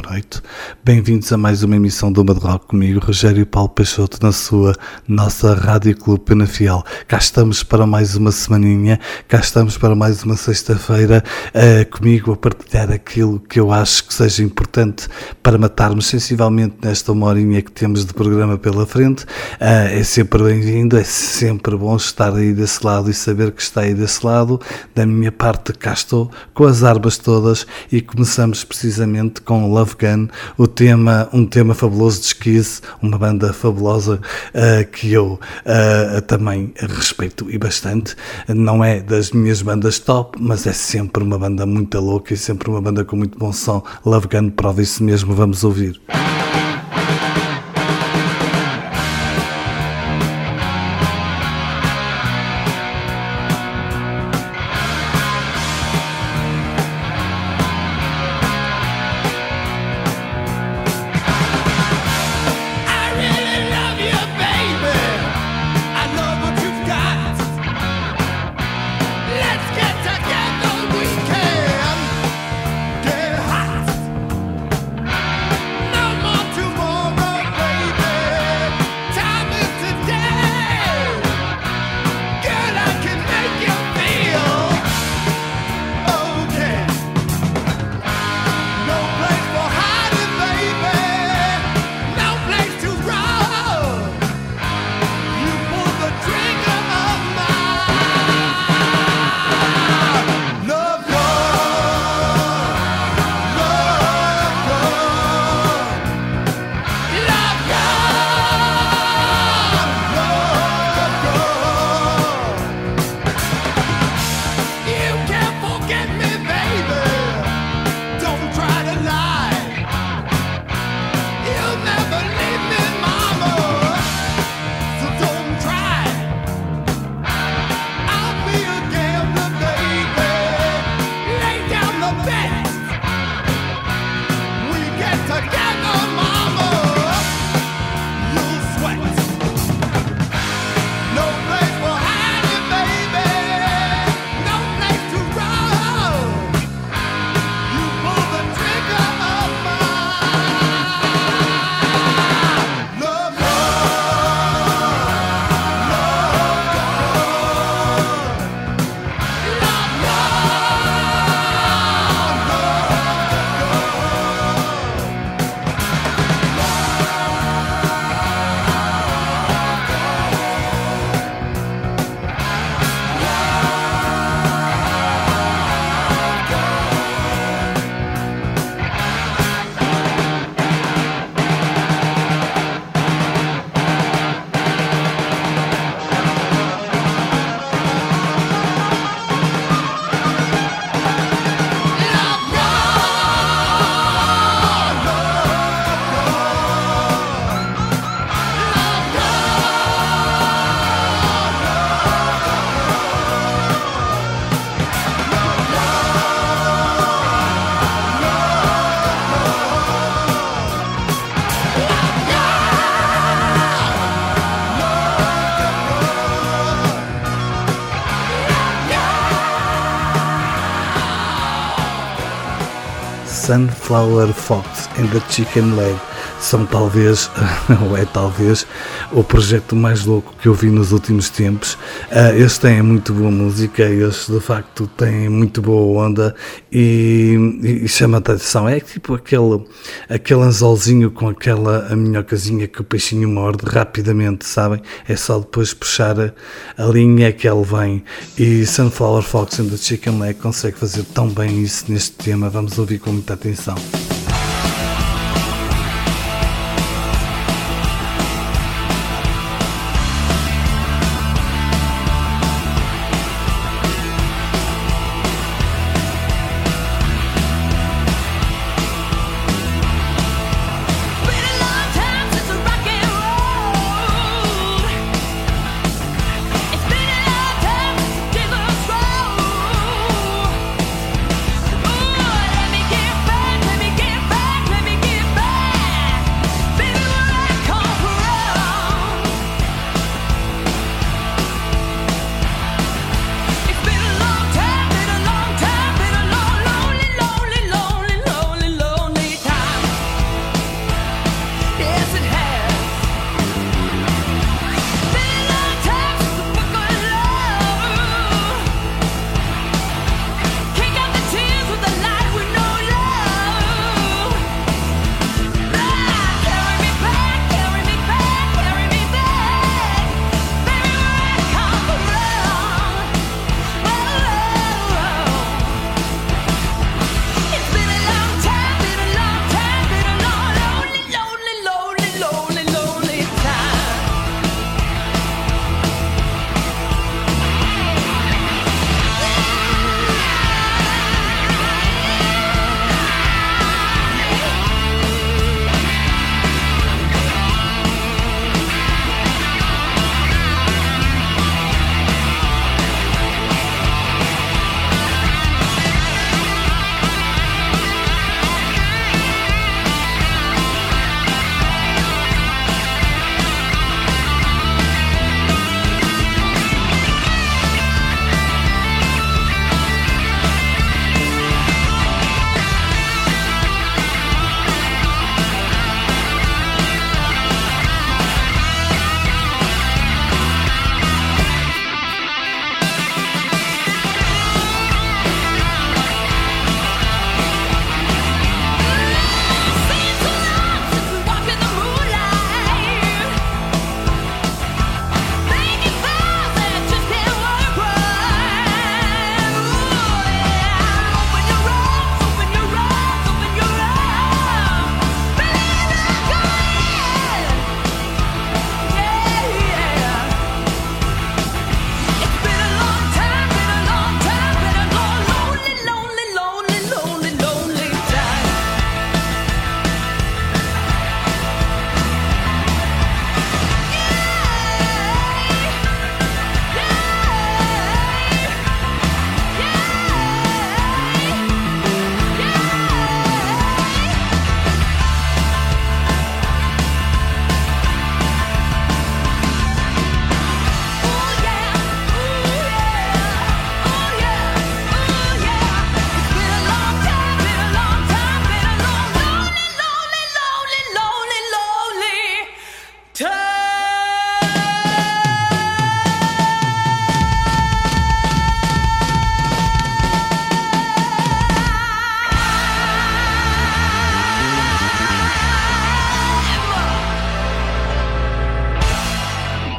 noite. Bem-vindos a mais uma emissão do Uma de Rock comigo, Rogério Paulo Peixoto, na nossa Rádio Clube Penafiel. Cá estamos para mais uma semaninha, cá estamos para mais uma sexta-feira, comigo a partilhar aquilo que eu acho que seja importante para matarmos sensivelmente nesta uma horinha que temos de programa pela frente. É sempre bem-vindo, é sempre bom estar aí desse lado e saber que está aí desse lado. Da minha parte, cá estou com as armas todas e começamos precisamente com Love Gun, um tema fabuloso de Skizz, uma banda fabulosa que eu também respeito e bastante. Não é das minhas bandas top, mas é sempre uma banda muito louca e sempre uma banda com muito bom som. Love Gun prova isso mesmo, vamos ouvir. Sunflower Fox and the Chicken Leg são talvez, ou é talvez, o projeto mais louco que eu vi nos últimos tempos. Eles têm muito boa música, eles de facto têm muito boa onda e chama a atenção. É tipo aquele anzolzinho com aquela minhocazinha que o peixinho morde rapidamente, sabem? É só depois puxar a linha que ele vem, e Sunflower Fox and the Chicken Leg consegue fazer tão bem isso neste tema. Vamos ouvir com muita atenção. Let me get back, let me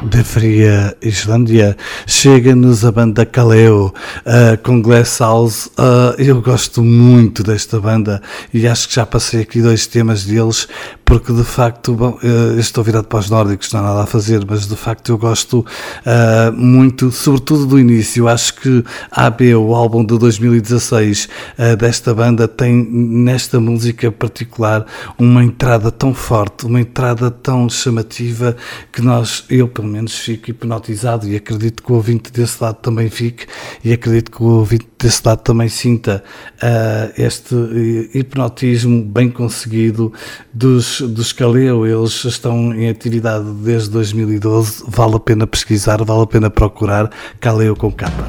Da fria Islândia chega-nos a banda Kaleo com Glass House. Eu gosto muito desta banda e acho que já passei aqui 2 temas deles, porque de facto, eu estou virado para os nórdicos, não há nada a fazer, mas de facto eu gosto muito, sobretudo do início. Acho que AB, o álbum de 2016 desta banda, tem nesta música particular uma entrada tão forte, uma entrada tão chamativa, que eu pelo menos fico hipnotizado, e acredito que o ouvinte desse lado também fique, e acredito que o ouvinte desse lado também sinta este hipnotismo bem conseguido dos Kaleo. Eles estão em atividade desde 2012, vale a pena pesquisar, vale a pena procurar Kaleo com capa.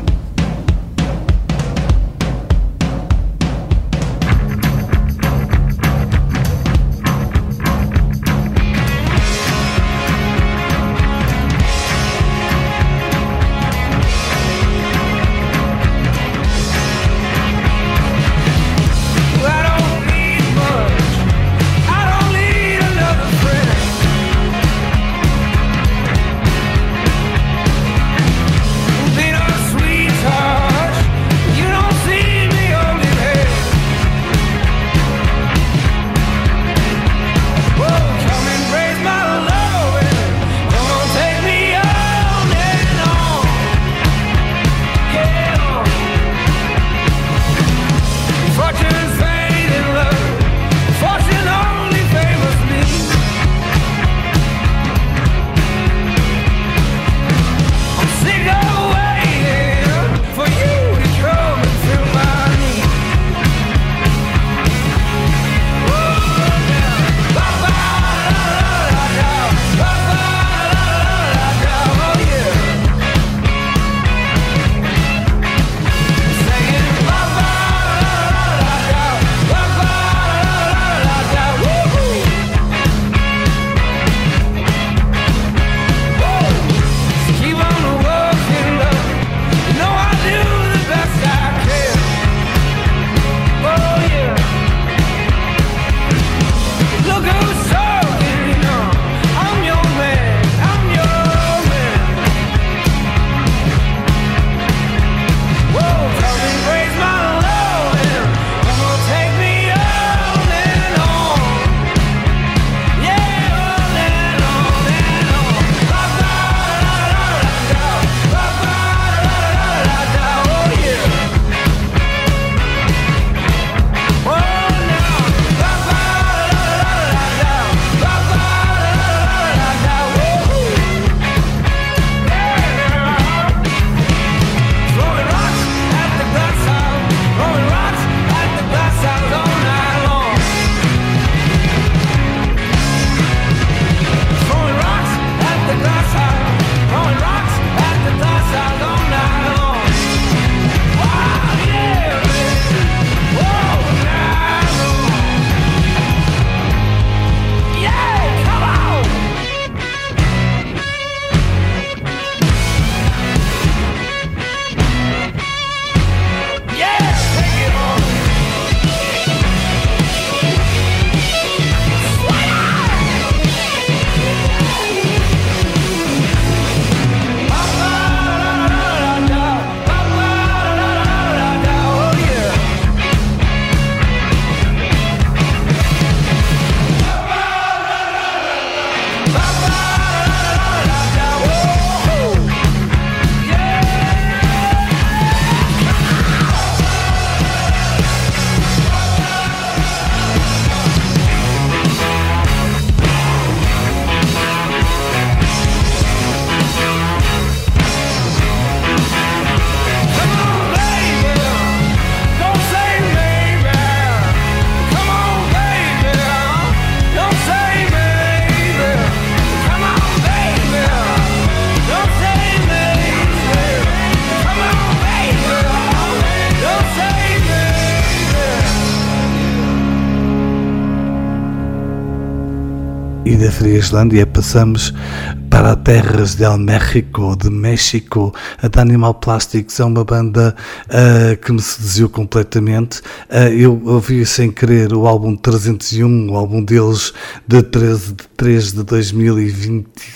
E da fria Islândia passamos para terras del México, de México. A Animal Plastics é uma banda que me seduziu completamente. Eu ouvi sem querer o álbum 301, o álbum deles de 13 de 3 de 2025.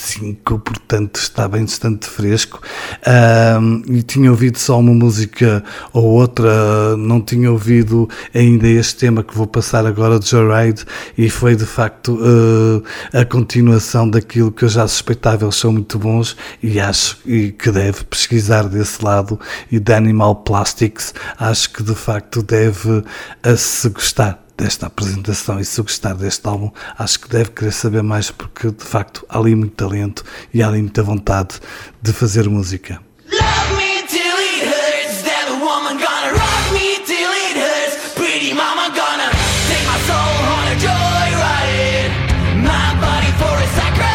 2005, portanto está bastante fresco. E tinha ouvido só uma música ou outra, não tinha ouvido ainda este tema que vou passar agora de Joyride, e foi de facto a continuação daquilo que eu já suspeitava. Eles são muito bons e acho que deve pesquisar desse lado, e de Animal Plastics acho que de facto deve se gostar desta apresentação, e se gostar deste álbum, acho que deve querer saber mais, porque de facto há ali muito talento e há ali muita vontade de fazer música. Love me till it hurts, that a woman gonna rock me till it hurts, pretty mama gonna take my soul on a joyride, my body for a sacrifice.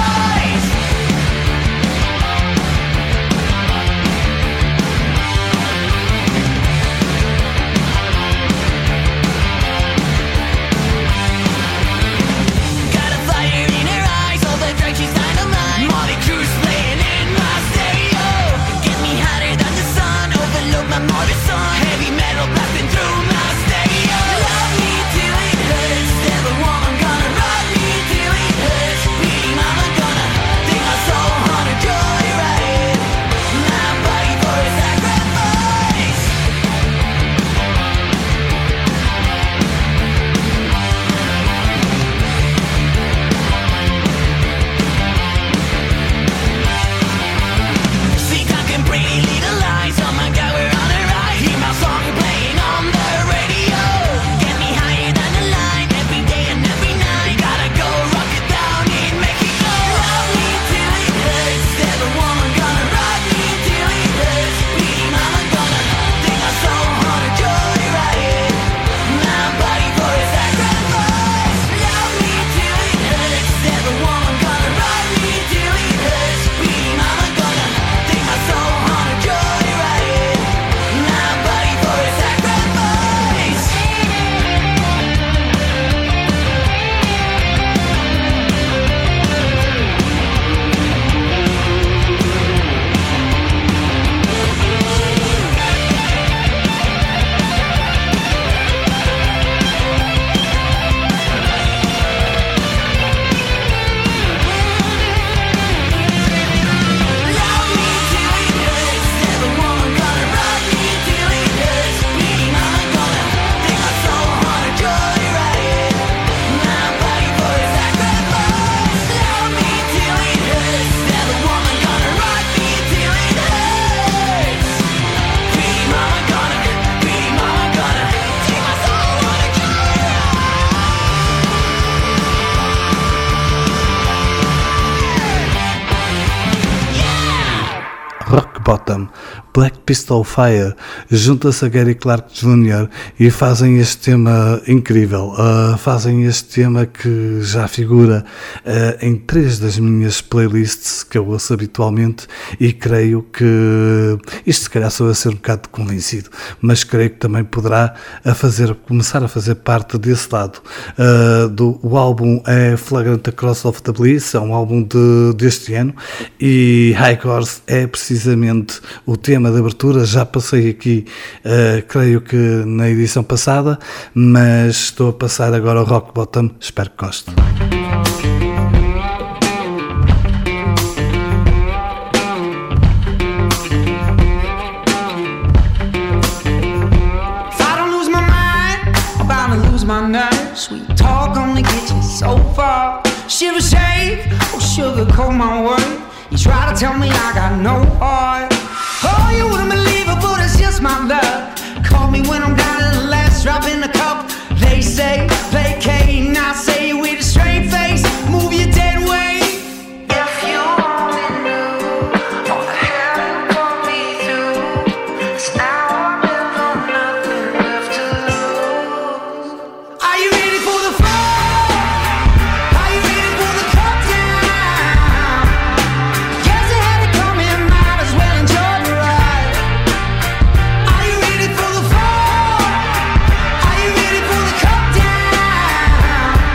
Bottom, Black Pistol Fire, junta-se a Gary Clark Jr. e fazem este tema incrível, fazem este tema que já figura em 3 das minhas playlists que eu ouço habitualmente, e creio que isto se calhar sou a ser um bocado convencido, mas creio que também poderá começar a fazer parte desse lado. O álbum é Flagrant Across of the Bliss, é um álbum deste ano, e High Horse é precisamente o tema de abertura. Já passei aqui, creio que na edição passada, mas estou a passar agora ao Rock Bottom, espero que gostem. My nerves, sweet talk only gets you so far. Shiver shave, oh sugarcoat my word. You try to tell me I got no heart. Oh, you wouldn't believe it, but it's just my luck. Call me when I'm down to the last drop in the cup. They say, placate, and I say with a straight face, move your dead way. If you only knew all the hell you put me through, 'cause now I'm living on nothing left to lose. Are you ready for the fall? Are you ready for the cut down? Guess I had it coming, might as well enjoy the ride. Are you ready for the fall? Are you ready for the cut down?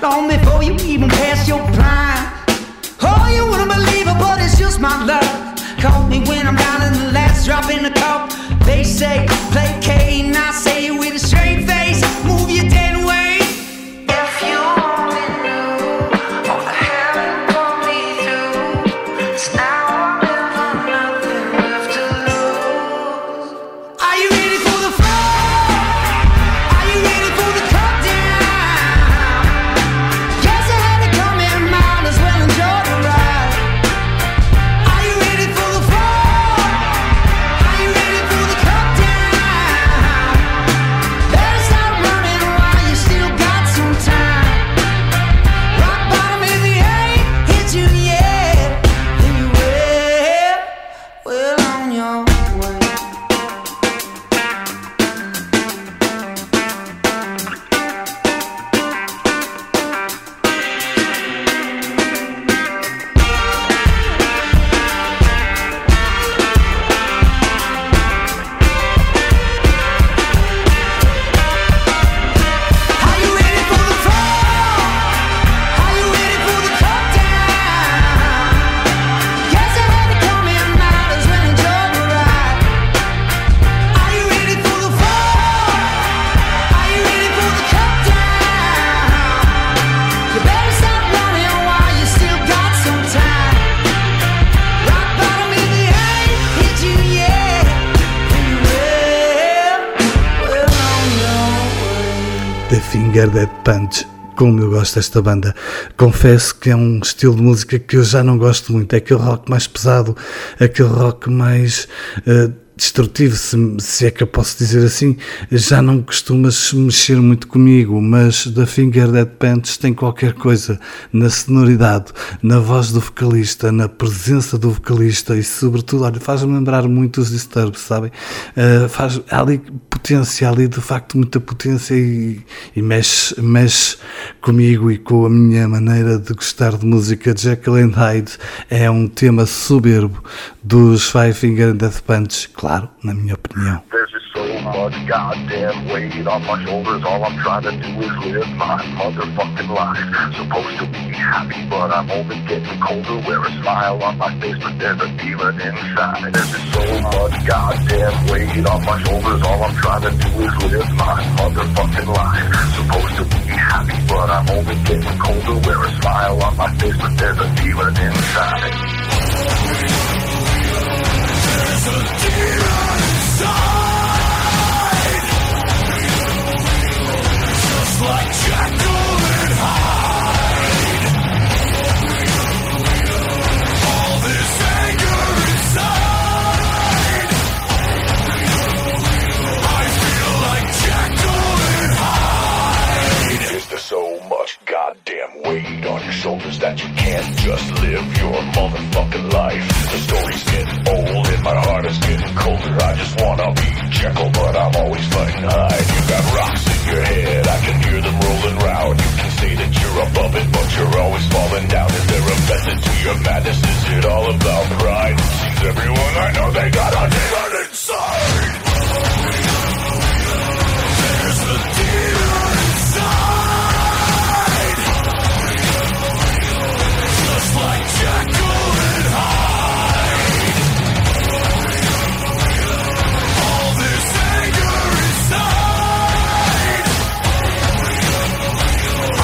long before you even pass your prime. Oh, you wouldn't believe it, but it's just my luck. Call me when I'm down in the last drop in the cup. They say, play Kate, and I say it with a straight face, move your dead way. If you only knew all the hell it put me through, it's now I'm living nothing left to lose. Are you ready for the fall? Are you ready for the cut down? Guess I had to come in, might as well enjoy the ride. Are you ready for the fall? Are you ready for the cut down? Better stop running while you still got some time. Rock bottom if you ain't hit you yet, then you well on your way. Are you ready for the fall? Are you ready for the cut down? Guess I had to come in, might as well enjoy the ride. Are you ready for the fall? Are you ready for the cut down? You better stop running while you still got some time. Rock bottom if you ain't hit you yet, then you well on your way. The Finger Dead Punch. Como eu gosto desta banda. Confesso que é um estilo de música que eu já não gosto muito. É aquele rock mais pesado, aquele rock mais destrutivo, se é que eu posso dizer assim. Já não costuma mexer muito comigo, mas The Finger Dead Punch tem qualquer coisa na sonoridade, na voz do vocalista, na presença do vocalista e sobretudo, olha, faz-me lembrar muito os Disturbed, sabem? Há ali potência, ali de facto muita potência e mexe comigo e com a minha maneira de gostar de música. Jekyll and Hyde é um tema soberbo dos Five Finger Death Punch, claro, na minha opinião. There's just so much goddamn weight on my shoulders. All I'm trying to do is live my motherfucking life. Supposed to be happy, but I'm only getting colder. Wear a smile on my face, but there's a demon inside. There's just so much goddamn weight on my shoulders. All I'm trying to do is live my motherfucking life. Supposed to be happy, but I'm only getting colder. Wear a smile on my face, but there's a demon inside. There's a demon inside, just like Jekyll and Hyde. All this anger inside, I feel like Jekyll and Hyde. Is there so much goddamn weight on your shoulders that you can't just live your motherfucking life? The story's getting old and my heart is getting colder. I just wanna be Jekyll, but I'm always fighting Hyde. You got rocks in your head, I can hear them rolling round. You can say that you're above it, but you're always falling down. Is there a method to your madness? Is it all about pride? Seems everyone I know, they got a demon inside. There's a demon inside, just like Jekyll and Hyde. All this anger inside, I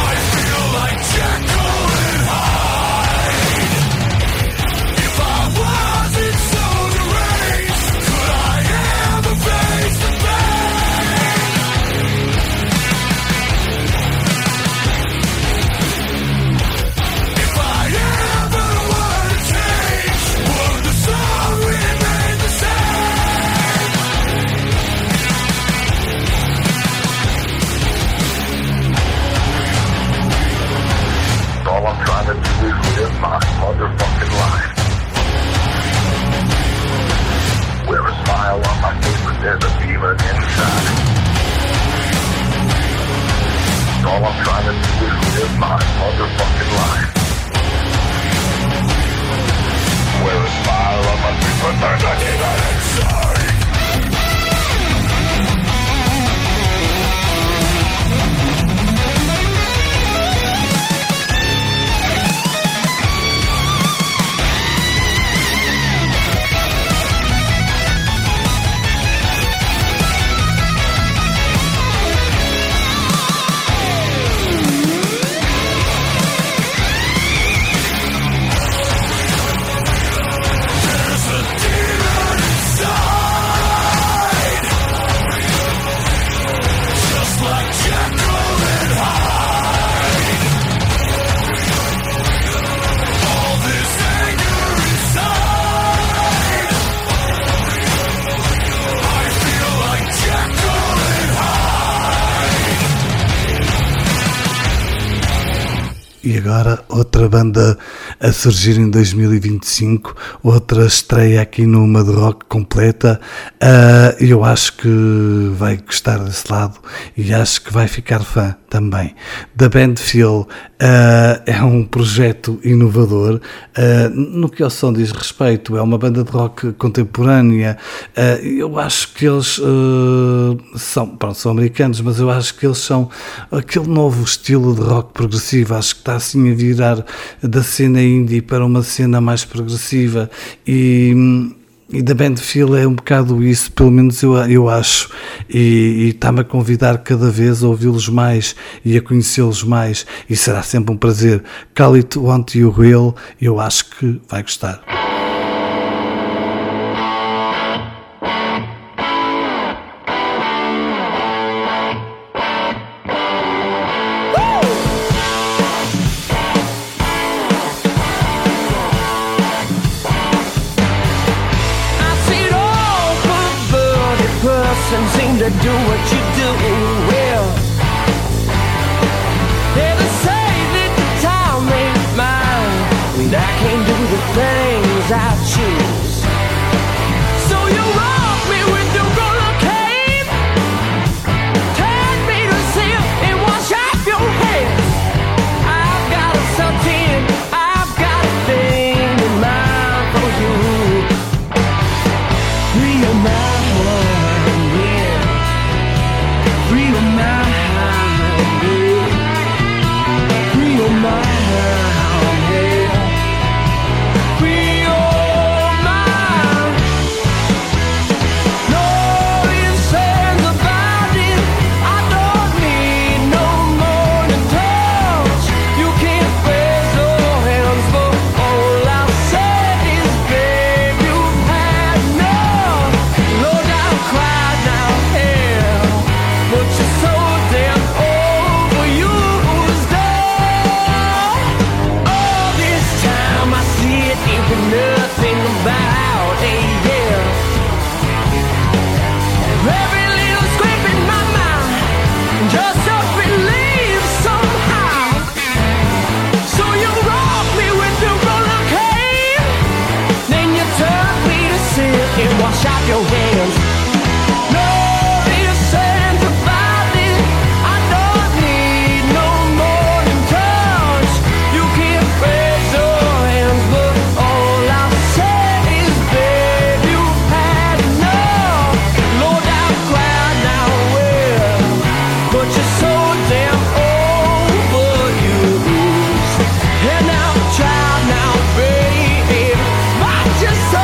E agora outra banda a surgir em 2025, outra estreia aqui no Mad Rock completa. Eu acho que vai gostar desse lado e acho que vai ficar fã também. The Band Feel é um projeto inovador no que ao som diz respeito. É uma banda de rock contemporânea. Eu acho que eles são americanos, mas eu acho que eles são aquele novo estilo de rock progressivo. Acho que está assim a virar da cena indie para uma cena mais progressiva e The Band Feel é um bocado isso, pelo menos eu acho, e está-me a convidar cada vez a ouvi-los mais e a conhecê-los mais, e será sempre um prazer. Call It Want You Real, eu acho que vai gostar. Seem to do what you do well. Yeah, they say that the time ain't mine, and I can't do the things I choose. So you rock me with your roller cane, take me to see and wash off your hands. I've got something, I've got a thing in mind for you. Real mind. Wash out your hands. No reasons about it. I don't need no more than touch. You can raise your hands, but all I'll say is, babe, you've had enough. Lord, I've cried now, well, but you're so damn overused. And I've tried now, baby, but you're so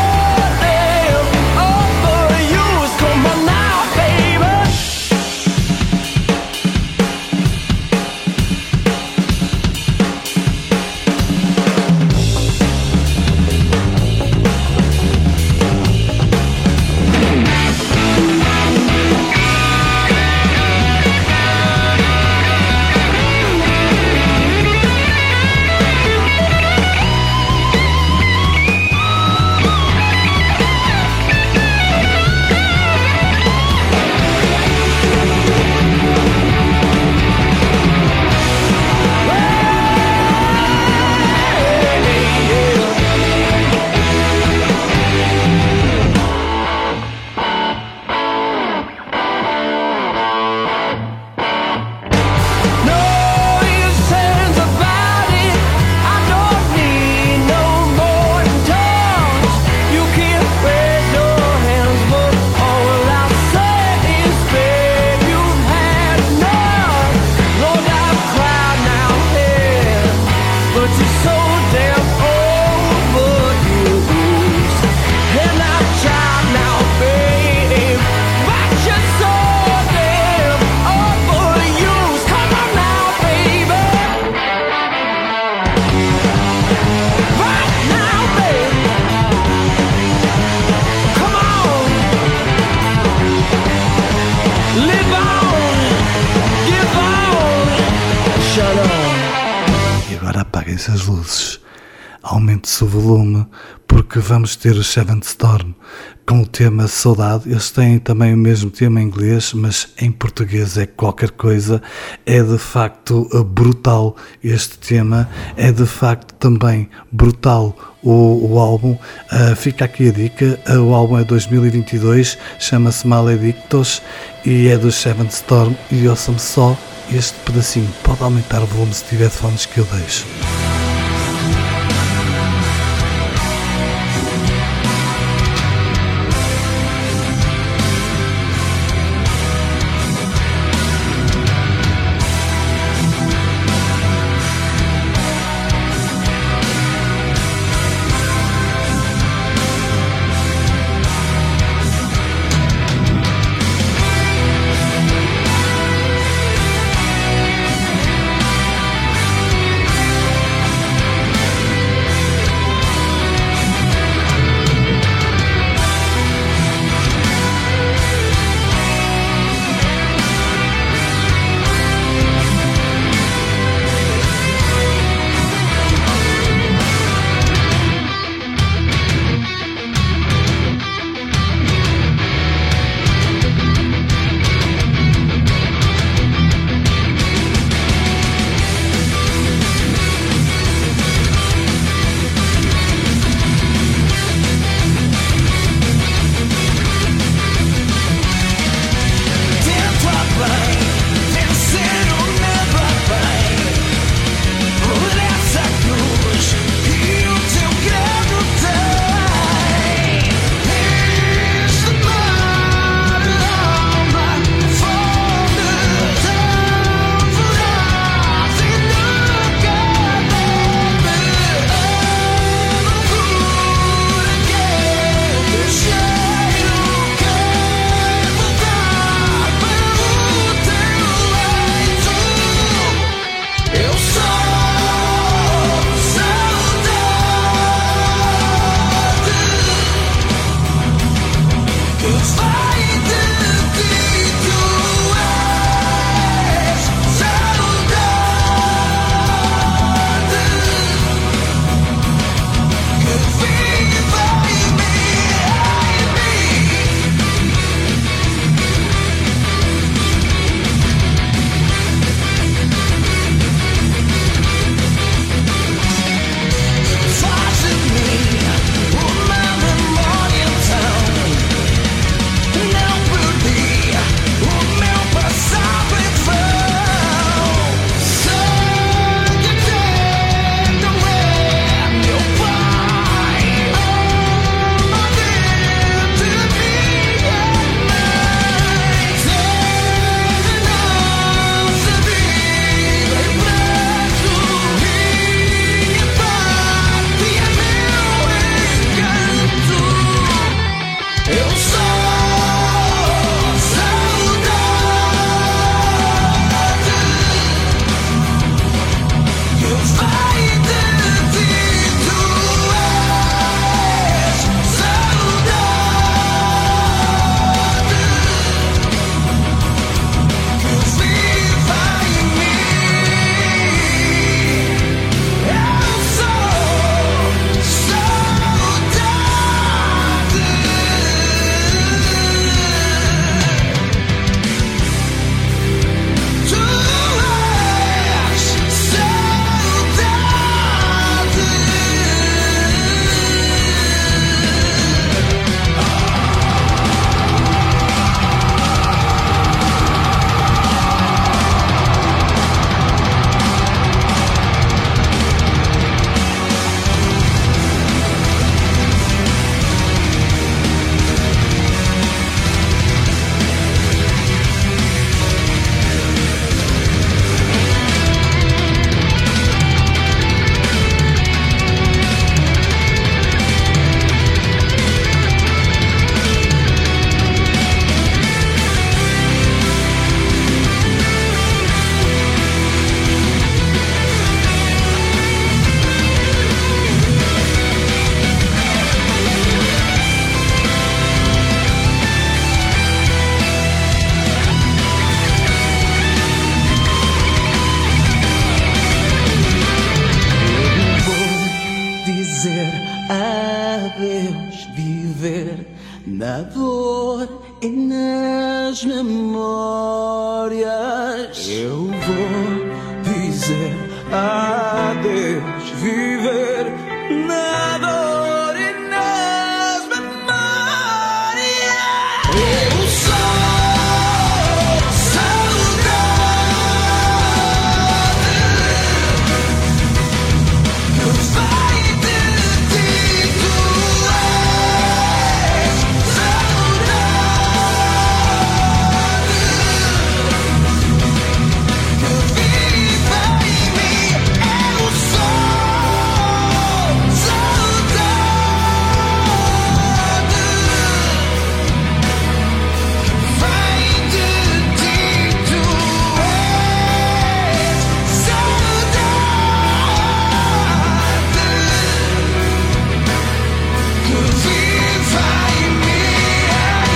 Apaguem-se as luzes. aumente-se o volume, porque vamos ter o Seventh Storm com o tema Saudade. Eles têm também o mesmo tema em inglês, mas em português é qualquer coisa. É de facto brutal este tema, é de facto também brutal o álbum. Fica aqui a dica, o álbum é 2022, chama-se Maledictos e é do Seventh Storm, e ouçam-me só este pedacinho. Pode aumentar o volume se tiver fones que eu deixo. na dor e nas memórias. Eu vou dizer adeus, viver na dor e nas memórias. Eu sou saudade que vai de ti, tu és saudade que vive em mim. Eu sou saudade vem de ti, tu és saudade que vive em mim,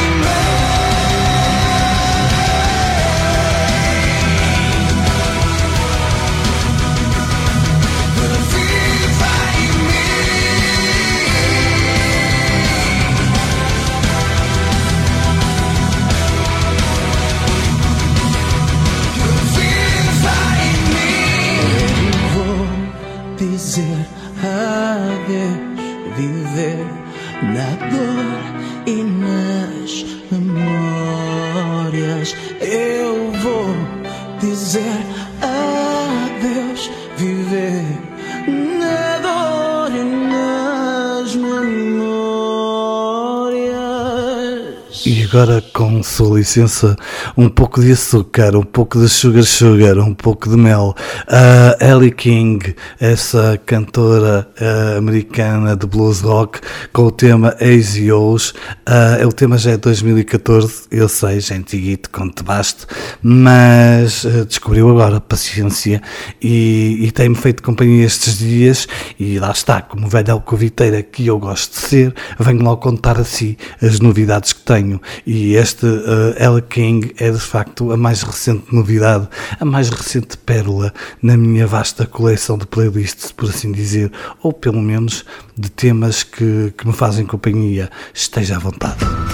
dizer adeus, viver na dor e nas memórias. Eu vou dizer adeus, viver na dor e nas memórias. E agora, com sua licença, um pouco de açúcar, um pouco de sugar, um pouco de mel. A Ellie King, essa cantora americana de blues rock, com o tema Easy O's. O tema já é de 2014, eu sei, já é antiguito, quanto baste, mas descobriu agora, paciência, e tem-me feito companhia estes dias, e lá está, como velha alcoviteira que eu gosto de ser, venho lá contar a si as novidades que tenho. E este Ellie King é de facto a mais recente novidade, a mais recente pérola na minha vasta coleção de playlists, por assim dizer, ou pelo menos de temas que me fazem companhia. Esteja à vontade.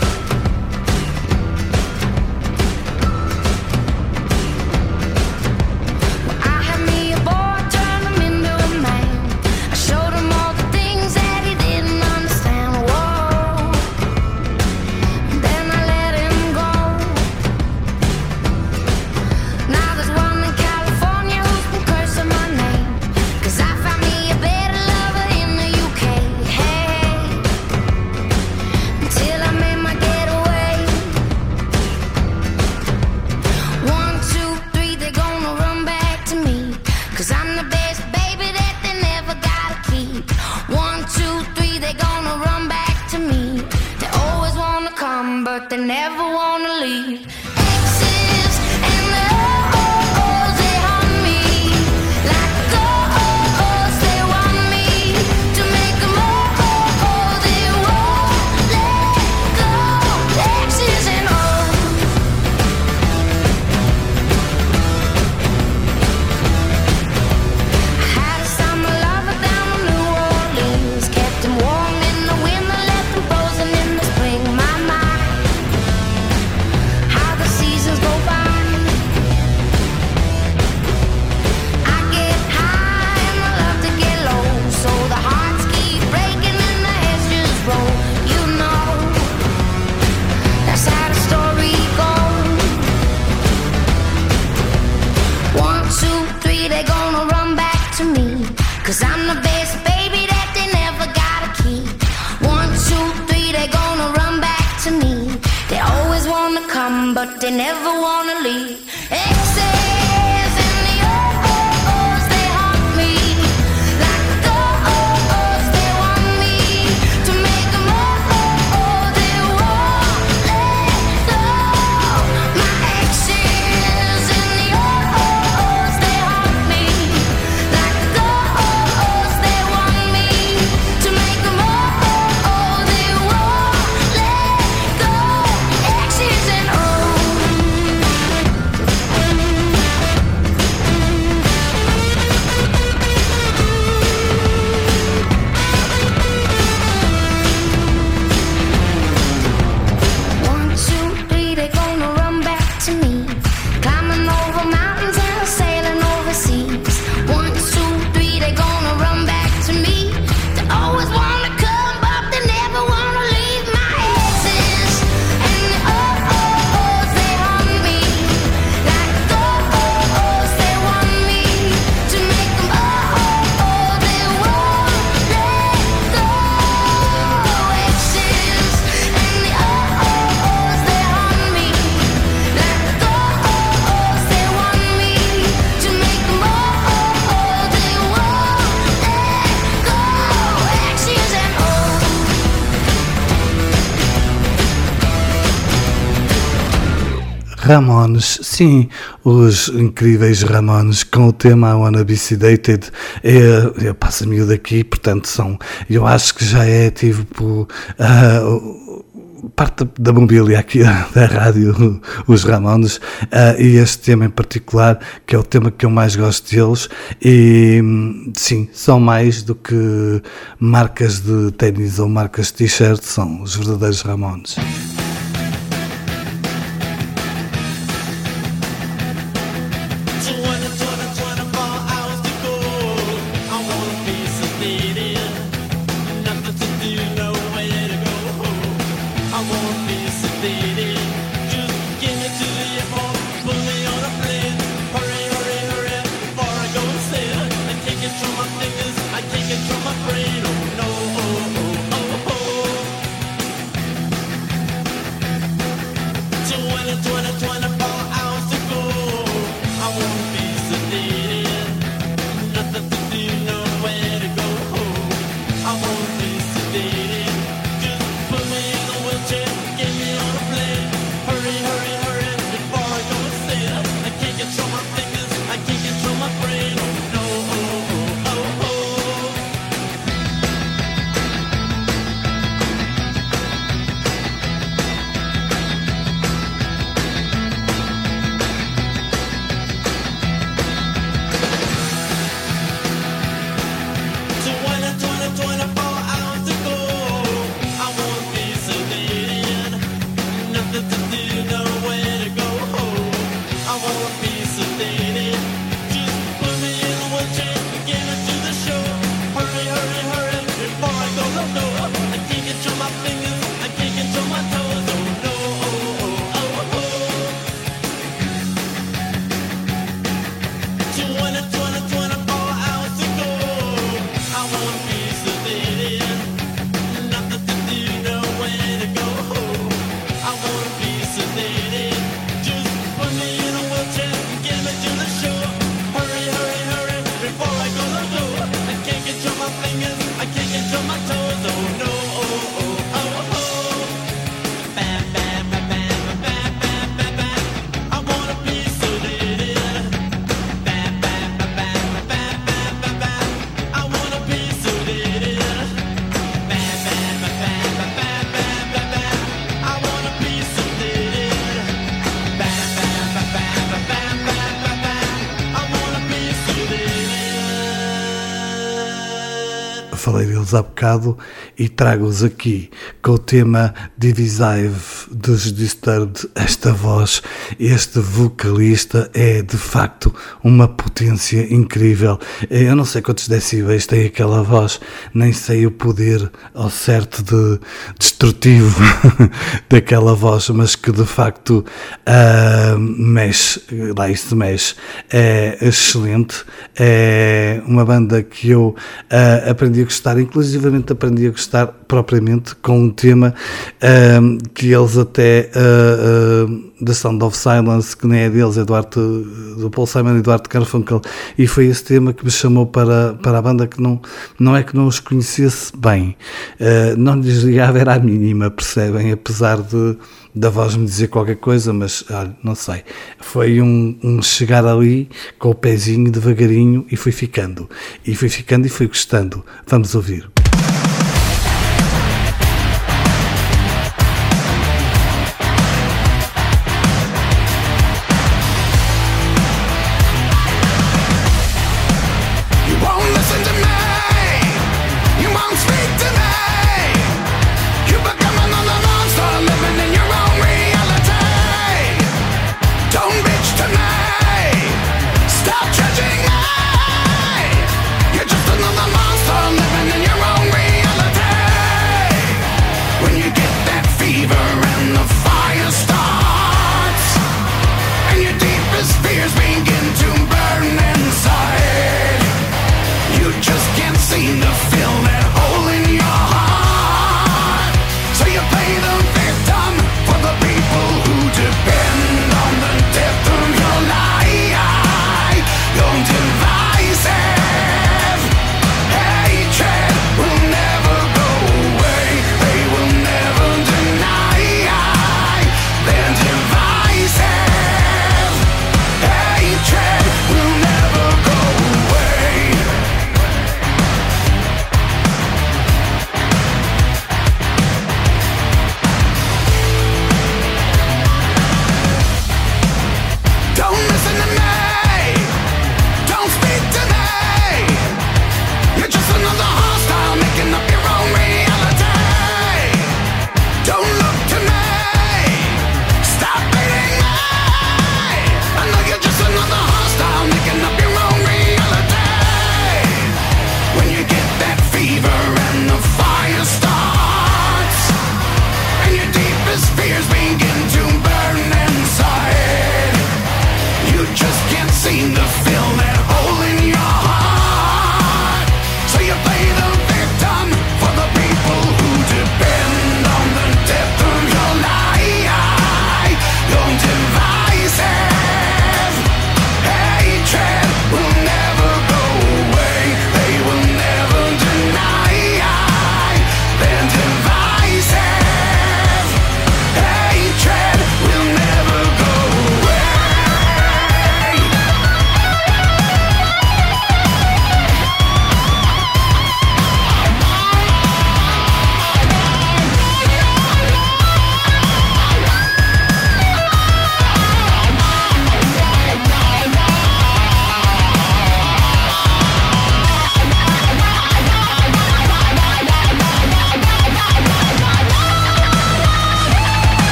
Till I made my getaway. 1, 2, 3, they're gonna run back to me, 'cause I'm the best baby that they never gotta keep. 1, 2, 3, they're gonna run back to me. They always wanna come, but they never wanna leave. Exes and the O's, they haunt me like ghosts. They want me to make them all, they won't let go. Exes and O's. I had a summer lover down in New Orleans, kept him warm in the winter, left him frozen in the spring. My, how Ramones, sim, os incríveis Ramones com o tema I Wanna Be Sedated. Eu passo a miúdo aqui, portanto eu acho que já é tipo parte da mobília aqui da rádio, os Ramones, e este tema em particular, que é o tema que eu mais gosto deles, e sim, são mais do que marcas de ténis ou marcas de t-shirt, são os verdadeiros Ramones. Falei deles há bocado e trago-os aqui com o tema Divisive dos Disturbed. Esta voz, este vocalista é de facto uma potência incrível. Eu não sei quantos decibéis tem aquela voz, nem sei o poder ao certo de destrutivo daquela voz, mas que de facto mexe, lá isso mexe, é excelente. É uma banda que eu aprendi a gostar, inclusivamente aprendi a gostar propriamente com um tema que eles até da Sound of Silence, que nem é deles, é do Paul Simon e do Art Garfunkel, e foi esse tema que me chamou para a banda, que não é que não os conhecesse bem, não lhes ligava, era a mínima, percebem, apesar da voz me dizer qualquer coisa, mas não sei, foi um chegar ali com o pezinho devagarinho e fui ficando e fui gostando. Vamos ouvir. Their devices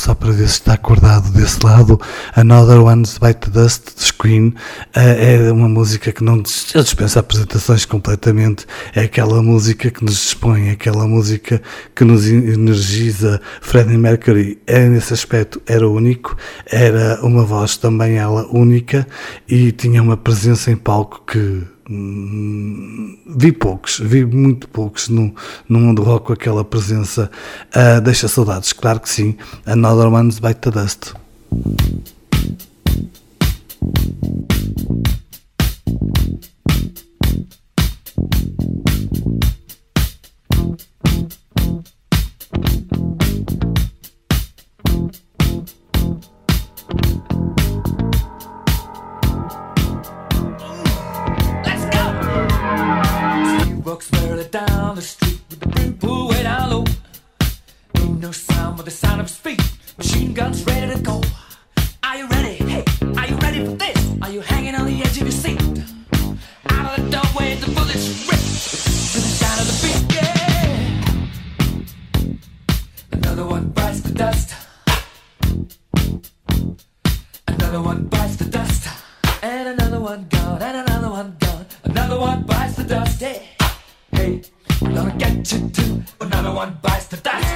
só para ver se está acordado desse lado. Another One's Bite the Dust, de Screen, é uma música que não dispensa apresentações completamente. É aquela música que nos dispõe, é aquela música que nos energiza. Freddie Mercury, nesse aspecto, era único, era uma voz também ela única e tinha uma presença em palco que vi muito poucos no mundo rock com aquela presença. Deixa saudades, claro que sim. Another One's Bite the Dust. Walks barely down the street with the brim pulled way down low. Ain't no sound but the sound of his feet. Machine guns ready to go. Are you ready? Hey, are you ready for this? Are you hanging on the edge of your seat? Out of the doorway, the bullets rip to the sound of the beat. Yeah. Another one bites the dust. Another one bites the dust. And another one gone. And another one gone. Another one bites the dust. Yeah. Hey, I'm gonna get you too. Another one bites the dust.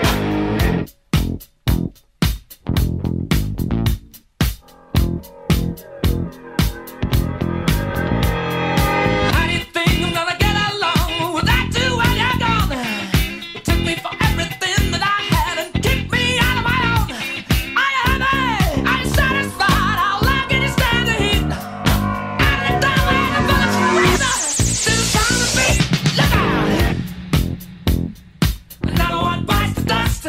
How do you think I'm gonna get along without you when you're gone? You took me for everything that I had and kicked me out of my own. Are you happy? Are you satisfied? How long can you stand the heat? Out of the doorway, the bullets razor to the sound of the beat. Look out! Another one bites the dust.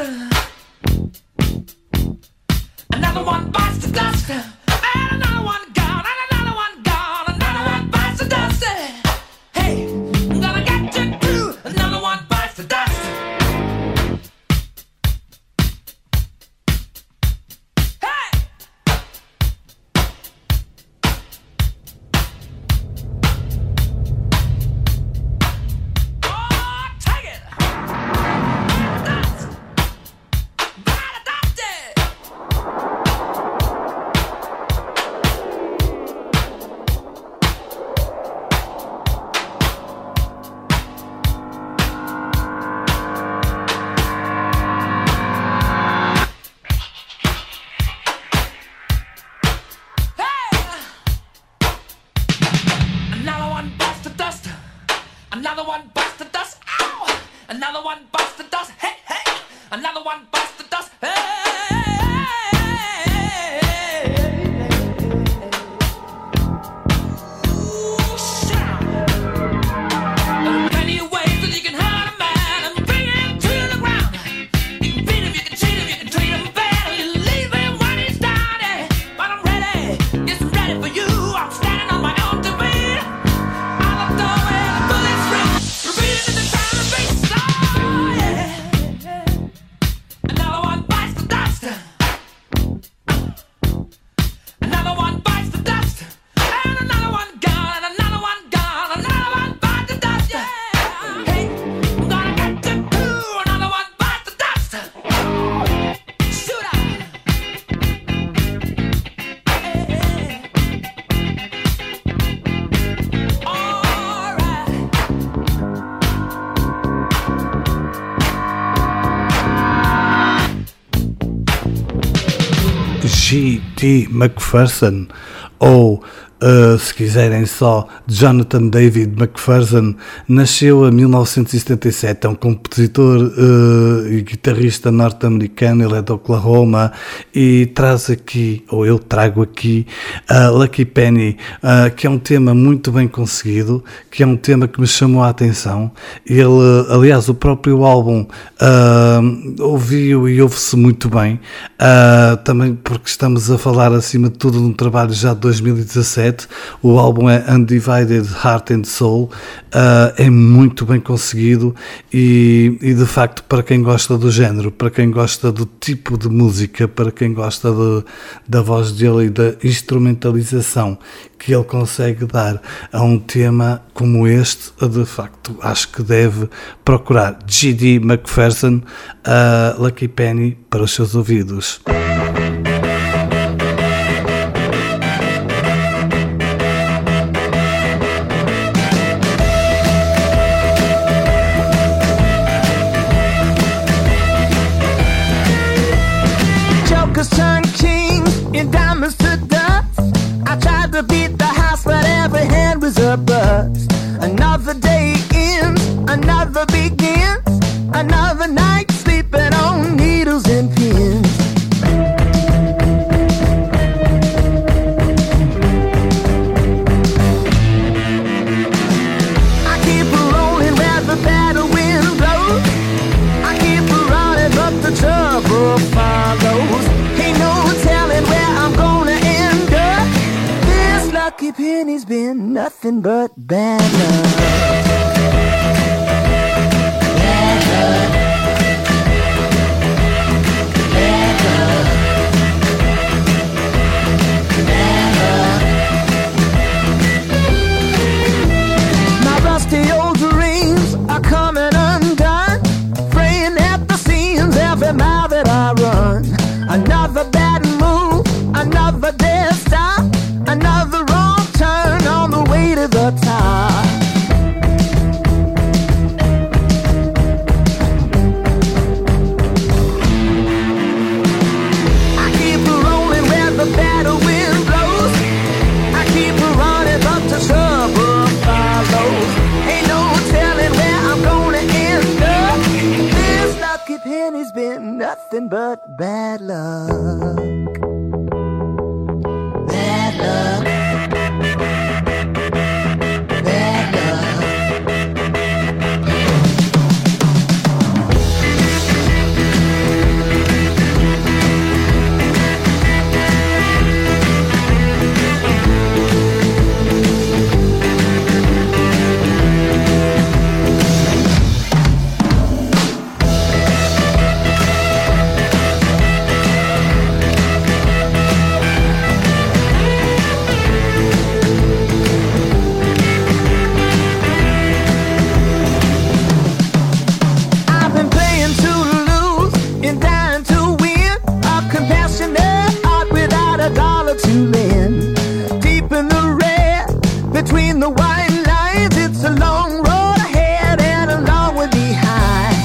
Another one bites the dust. And another one gone. And another one gone. Another one bites the dust. Hey, I'm gonna get you too. Another one bites the dust. Hey! Oh, take it! Dust! Bite the dust, yeah! Another one bites the dust. Another one bites the dust. Ow! Another one bites the dust. Hey, hey! Another one bites the dust. Ooh, shit. There are plenty of ways that you can hurt a man and bring him to the ground. You can beat him, you can cheat him, you can treat him bad, or you leave him when he's down. Yeah. But I'm ready, yes, I'm ready for you. I'm standing on my own two feet. Out of the doorway, the bullets ring, repeating in the sound of bass. Oh, yeah. Another one bites the dust. Another one bites the dust. And another one gone. And another one gone. Another one bites the dust. Yeah. Hey, I'm gonna get you too. Another one bites the dust. Shoot out. All right. G.T. McPherson, ou se quiserem só Jonathan David McPherson, nasceu em 1977, é um compositor e guitarrista norte-americano. Ele é de Oklahoma e traz aqui, ou eu trago aqui, Lucky Penny, que é um tema muito bem conseguido, que é um tema que me chamou a atenção. Ele, aliás, o próprio álbum ouviu e ouve-se muito bem, também porque estamos a falar acima de tudo de um trabalho já de 2017, 2017. O álbum é Undivided Heart and Soul, é muito bem conseguido e de facto, para quem gosta do género, para quem gosta do tipo de música, para quem gosta da voz dele e da instrumentalização que ele consegue dar a um tema como este, de facto acho que deve procurar G.D. McPherson, Lucky Penny, para os seus ouvidos. Jokers turn king and diamonds to dust. I tried to beat the house, but every hand was a bust. Another day ends, another begins, another night sleeping on needles and pins. I keep rolling where the battle wind blows. I keep running, but the trouble follows. Ain't no telling where I'm gonna end up. This lucky penny's been nothing but bad luck. Bad luck. Bad luck. Bad luck. My rusty old dreams are coming undone, fraying at the seams every mile that I run. Another bad move, another dead stop, another wrong turn on the way to the top. I keep rolling where the battle wind blows. I keep running, but the trouble follows. Ain't no telling where I'm gonna end up. This lucky penny's been nothing but bad luck. Bad luck. Bad luck. I've been playing to lose and dying to win. A compassionate heart without a dollar to lend. Deep in the red, between the white lines, it's a long road ahead and a long way behind.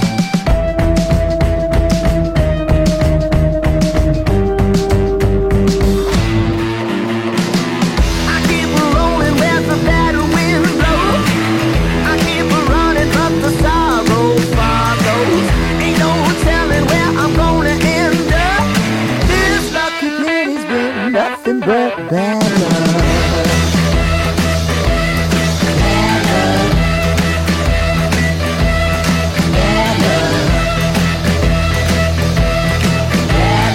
I keep rolling where the battle wind blows. I keep running, but the sorrow follows. Ain't no telling where I'm gonna end up. This lucky penny's been nothing but bad luck. Bad luck. Bad luck. Bad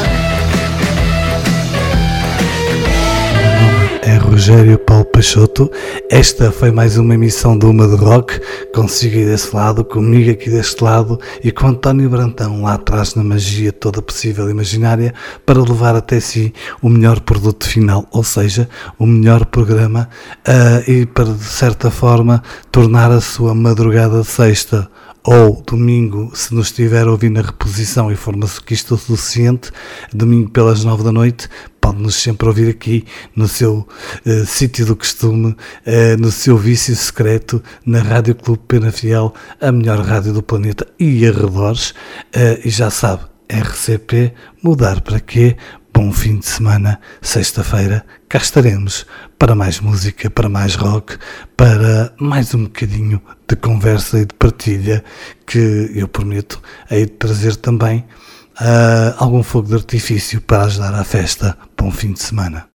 luck. É Rogério Paulo Peixoto. Esta foi mais uma emissão do Uma de Rock, consigo aí desse lado, comigo aqui deste lado e com António Brantão lá atrás na magia toda possível e imaginária para levar até si o melhor produto final, ou seja, o melhor programa e para de certa forma tornar a sua madrugada de sexta ou domingo, se nos estiver a ouvir na reposição e for masoquista o suficiente, domingo pelas 9 da noite, pode-nos sempre ouvir aqui no seu sítio do costume, no seu vício secreto, na Rádio Clube Pena Fiel, a melhor rádio do planeta e arredores, e já sabe, RCP, mudar para quê? Bom fim de semana, sexta-feira, cá estaremos para mais música, para mais rock, para mais um bocadinho de conversa e de partilha que eu prometo hei de trazer também algum fogo de artifício para ajudar à festa. Bom fim de semana.